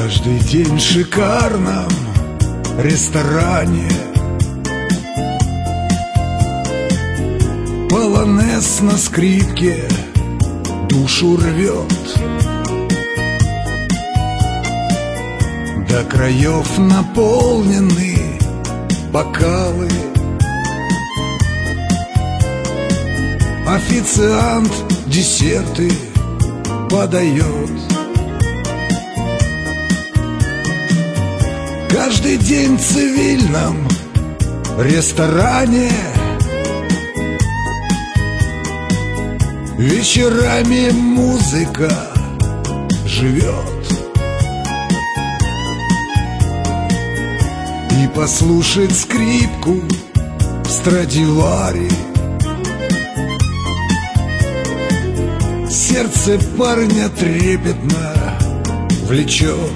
Каждый день в шикарном ресторане полонез на скрипке душу рвет. До краев наполнены бокалы. Официант десерты подает. Каждый день в цивильном ресторане вечерами музыка живет. И послушать скрипку Страдивари сердце парня трепетно влечет.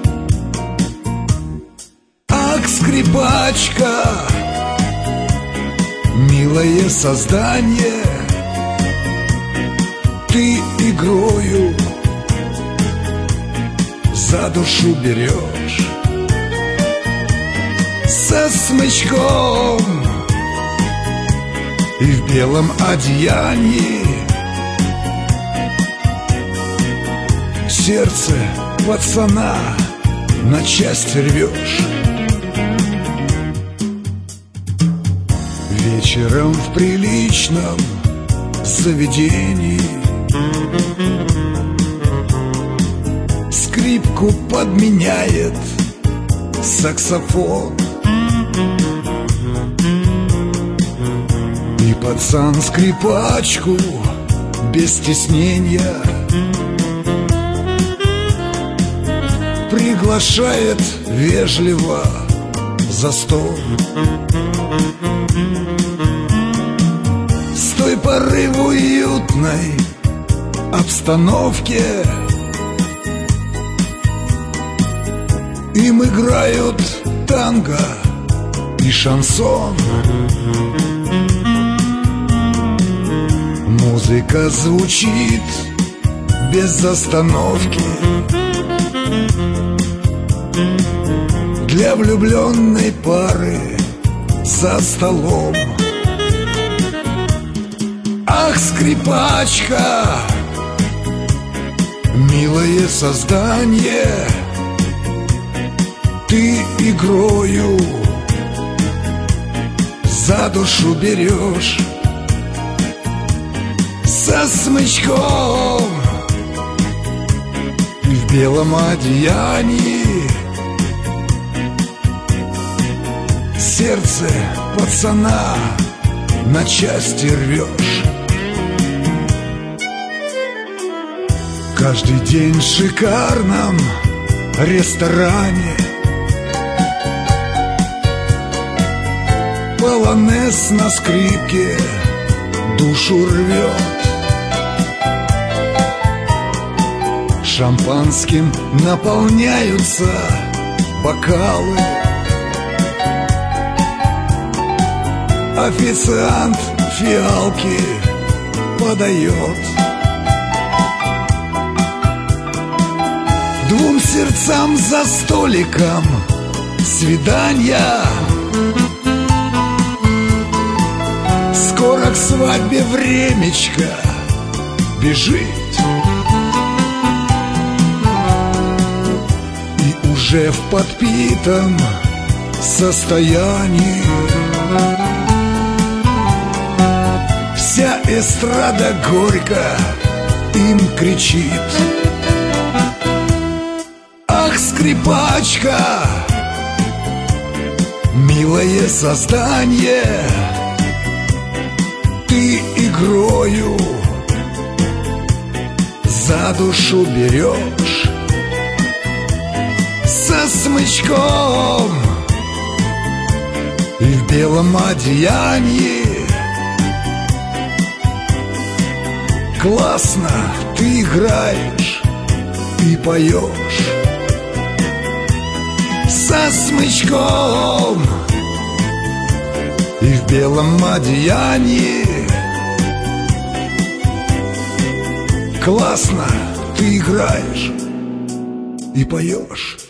Ах, скрипачка, милое создание, ты игрою за душу берешь. Со смычком и в белом одеянии сердце пацана на части рвешь. Вечером в приличном заведении скрипку подменяет саксофон. И пацан скрипачку без стеснения приглашает вежливо за стол. С той поры в уютной обстановке им играют танго и шансон. Музыка звучит без остановки. Для влюбленной пары за столом. Ах, скрипачка, милое создание, ты игрою за душу берешь. Со смычком и в белом одеянии сердце пацана на части рвешь. Каждый день в шикарном ресторане полонез на скрипке душу рвет. Шампанским наполняются бокалы. Официант фиалки подает. Двум сердцам за столиком свидания. Скоро к свадьбе времечко бежит. И уже в подпитом состоянии вся эстрада горько им кричит. Ах, скрипачка, милое создание, ты игрою за душу берешь. Со смычком и в белом одеянии классно ты играешь и поешь. Со смычком и в белом одеянии классно ты играешь и поешь.